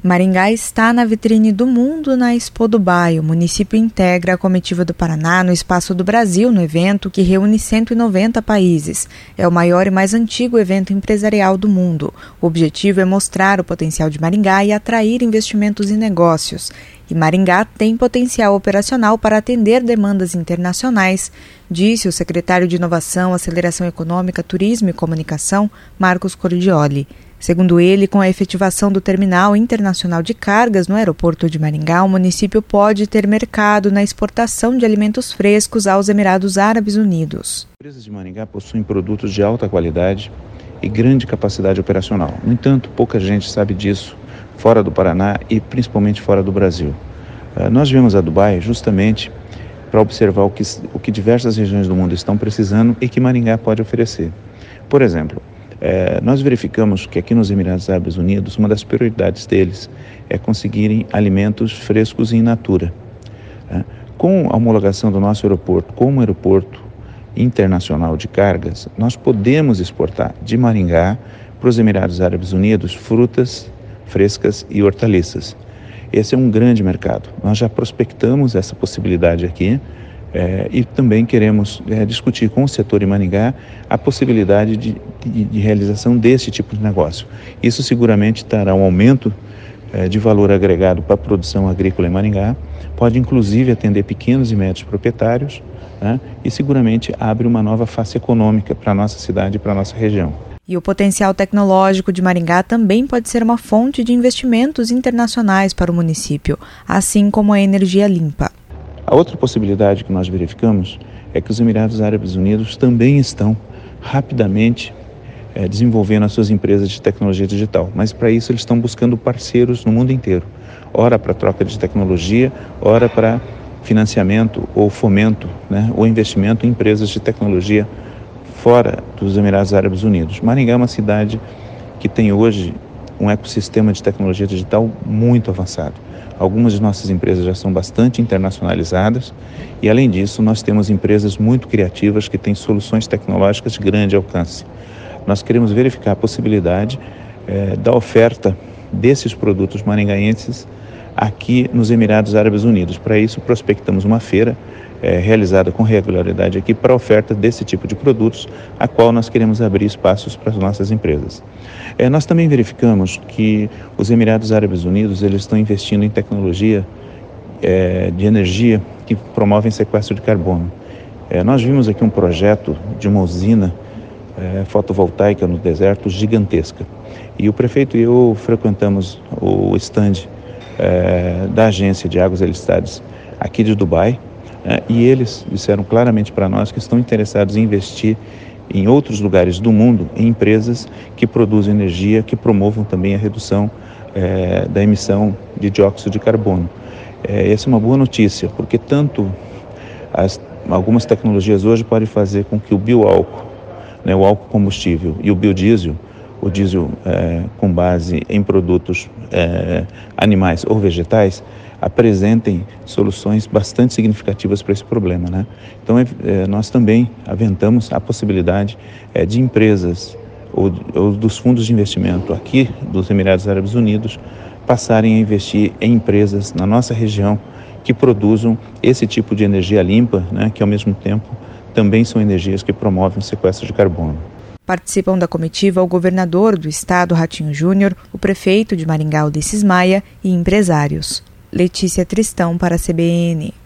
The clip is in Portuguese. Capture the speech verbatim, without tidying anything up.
Maringá está na vitrine do mundo na Expo Dubai. O município integra a comitiva do Paraná no Espaço do Brasil, no evento que reúne cento e noventa países. É o maior e mais antigo evento empresarial do mundo. O objetivo é mostrar o potencial de Maringá e atrair investimentos e negócios. E Maringá tem potencial operacional para atender demandas internacionais, disse o secretário de Inovação, Aceleração Econômica, Turismo e Comunicação, Marcos Cordioli. Segundo ele, com a efetivação do Terminal Internacional de Cargas no aeroporto de Maringá, o município pode ter mercado na exportação de alimentos frescos aos Emirados Árabes Unidos. As empresas de Maringá possuem produtos de alta qualidade e grande capacidade operacional. No entanto, pouca gente sabe disso fora do Paraná e principalmente fora do Brasil. Nós viemos a Dubai justamente para observar o que, o que diversas regiões do mundo estão precisando e que Maringá pode oferecer. Por exemplo, É, nós verificamos que aqui nos Emirados Árabes Unidos, uma das prioridades deles é conseguirem alimentos frescos e in natura. É, com a homologação do nosso aeroporto como aeroporto internacional de cargas, nós podemos exportar de Maringá para os Emirados Árabes Unidos frutas frescas e hortaliças. Esse é um grande mercado. Nós já prospectamos essa possibilidade aqui. É, e também queremos é, discutir com o setor em Maringá a possibilidade de, de, de realização desse tipo de negócio. Isso seguramente trará um aumento é, de valor agregado para a produção agrícola em Maringá, pode inclusive atender pequenos e médios proprietários, né, e seguramente abre uma nova face econômica para a nossa cidade e para a nossa região. E o potencial tecnológico de Maringá também pode ser uma fonte de investimentos internacionais para o município, assim como a energia limpa. A outra possibilidade que nós verificamos é que os Emirados Árabes Unidos também estão rapidamente é, desenvolvendo as suas empresas de tecnologia digital, mas para isso eles estão buscando parceiros no mundo inteiro, ora para troca de tecnologia, ora para financiamento ou fomento, né, ou investimento em empresas de tecnologia fora dos Emirados Árabes Unidos. Maringá é uma cidade que tem hoje um ecossistema de tecnologia digital muito avançado. Algumas de nossas empresas já são bastante internacionalizadas e, além disso, nós temos empresas muito criativas que têm soluções tecnológicas de grande alcance. Nós queremos verificar a possibilidade eh, da oferta desses produtos maringaenses aqui nos Emirados Árabes Unidos. Para isso, prospectamos uma feira eh, realizada com regularidade aqui para a oferta desse tipo de produtos, a qual nós queremos abrir espaços para as nossas empresas. É, nós também verificamos que os Emirados Árabes Unidos eles estão investindo em tecnologia é, de energia que promovem sequestro de carbono. É, nós vimos aqui um projeto de uma usina é, fotovoltaica no deserto gigantesca. E o prefeito e eu frequentamos o stand é, da Agência de Águas e Eletricidades aqui de Dubai é, e eles disseram claramente para nós que estão interessados em investir em outros lugares do mundo, em empresas que produzem energia, que promovam também a redução é, da emissão de dióxido de carbono. É, essa é uma boa notícia, porque tanto as, algumas tecnologias hoje podem fazer com que o bioálcool, né, o álcool combustível e o biodiesel, o diesel é, com base em produtos é, animais ou vegetais, apresentem soluções bastante significativas para esse problema, né? Então, é, nós também aventamos a possibilidade é, de empresas ou, ou dos fundos de investimento aqui dos Emirados Árabes Unidos passarem a investir em empresas na nossa região que produzam esse tipo de energia limpa, né, que ao mesmo tempo também são energias que promovem o sequestro de carbono. Participam da comitiva o governador do estado, Ratinho Júnior, o prefeito de Maringá, Ulisses Maia, e empresários. Letícia Tristão para a C B N.